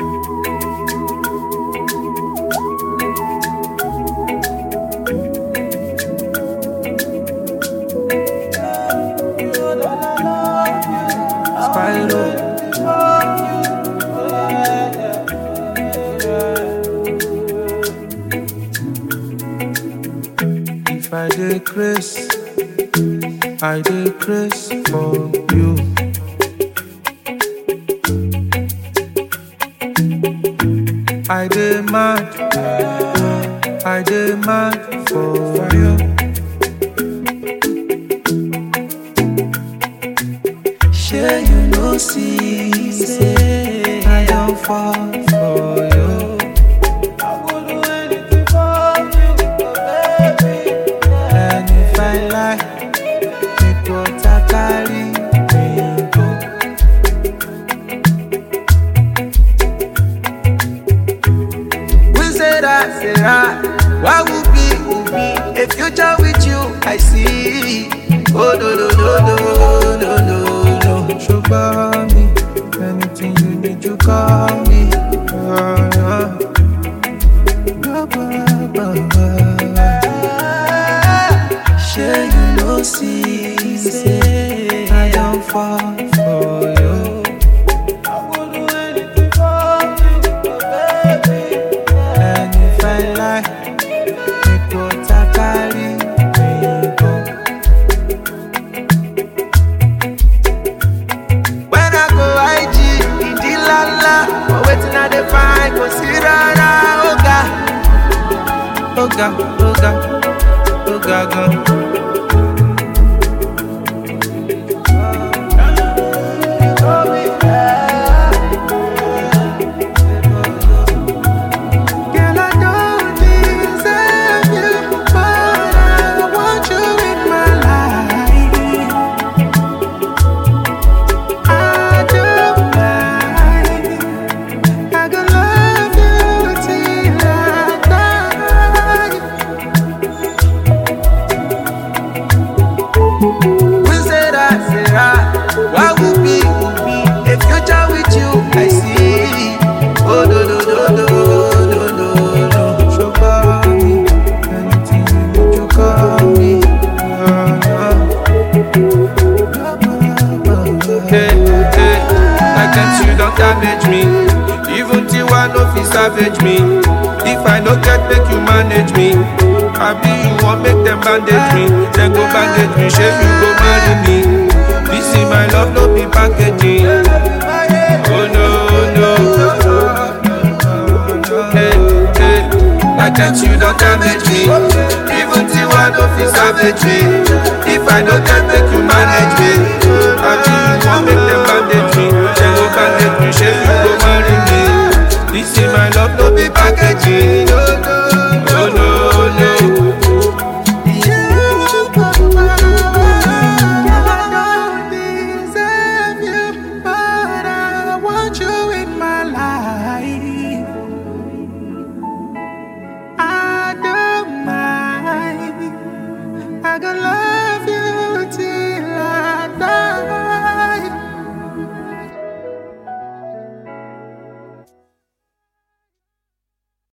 If I decrease, I decrease for you. I demand for you. Sure you know, see, say I don't fall for you. I would do anything for you, baby. And if I lie, it what I carry me go. We say that, what would be a future with you? I see. Oh no. Show me anything you need, you call me. Sure you know, see, say I don't fall for you. I would do anything for you, baby. And if I lie, it what I carry me go. When I go IG, in the lala, but waiting at the fine, consider Oga, gun. What would be a future with you? I see. Oh no. Show me anything you need, you call me. Hey, I can't you don't damage me. Even till one of you savage me. If I no get, make you manage me. I be you want make them bandage me. Then go bandage me, shame you go marry me. This is my love, no be packaging. Oh no. Hey, I can't you don't damage me. Even till one of you savage me. If I don't get, make you